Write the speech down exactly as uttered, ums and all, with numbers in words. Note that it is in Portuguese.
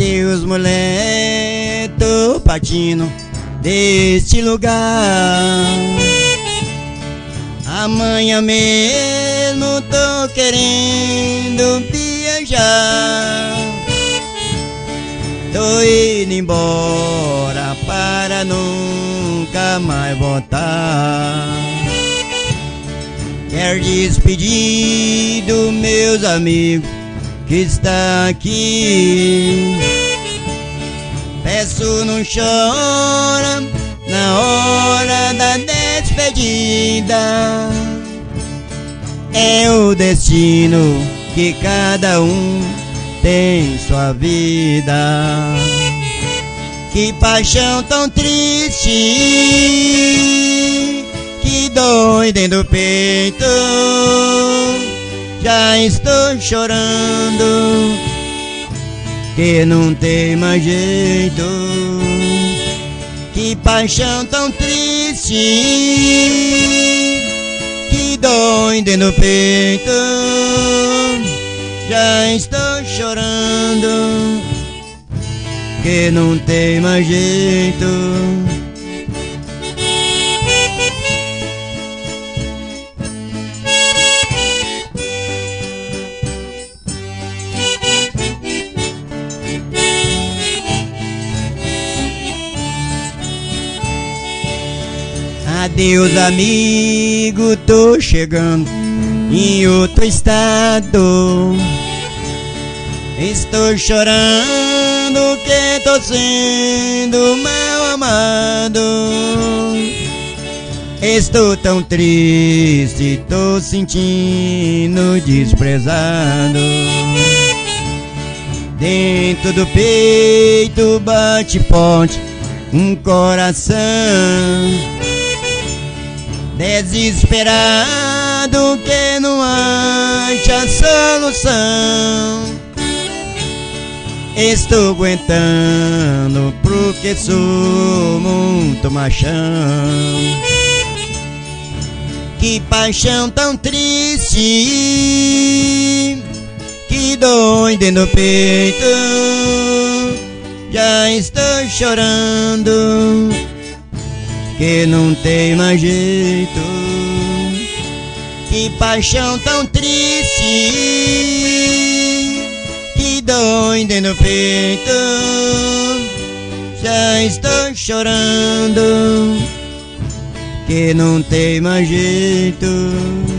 Adeus, mulher, tô partindo deste lugar. Amanhã mesmo tô querendo viajar. Tô indo embora para nunca mais voltar. Quero despedir dos meus amigos que está aqui. Peço, não chora na hora da despedida. É o destino que cada um tem sua vida. Que paixão tão triste, que dói dentro do peito. Já estou chorando, que não tem mais jeito. Que paixão tão triste, que dói dentro do peito. Já estou chorando, que não tem mais jeito. Adeus, amigo, tô chegando em outro estado. Estou chorando que tô sendo mal amado. Estou tão triste, tô sentindo desprezado. Dentro do peito bate forte um coração desesperado que não acha solução. Estou aguentando porque sou muito machão. Que paixão tão triste, que dói dentro do peito. Já estou chorando, que não tem mais jeito. Que paixão tão triste, que dói dentro do peito. Já estou chorando, que não tem mais jeito.